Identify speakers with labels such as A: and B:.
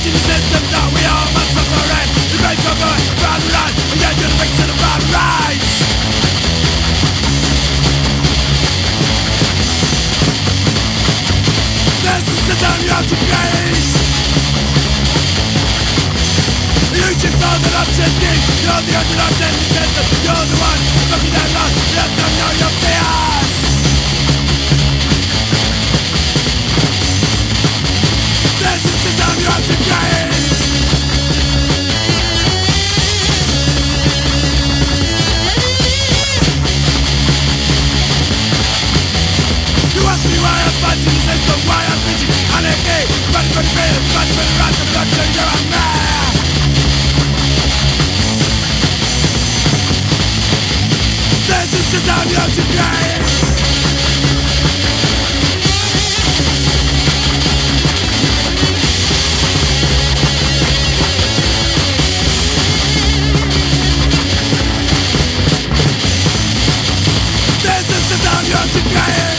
A: fighting the system that we all must suffer in. The great struggle, round and round, and yet you're the victim of bad rights. This is the time you have to face. You should know that I'm changing. You're the underdog in the system. You're the one looking at us. Let them know your fears. This is the time you have to face. You ask me why I'm fighting the system, why I'm preaching anarchy. Fighting for the freedom, fighting for the right to production. You're a man. This is the time you have to face. This is the time you have to face.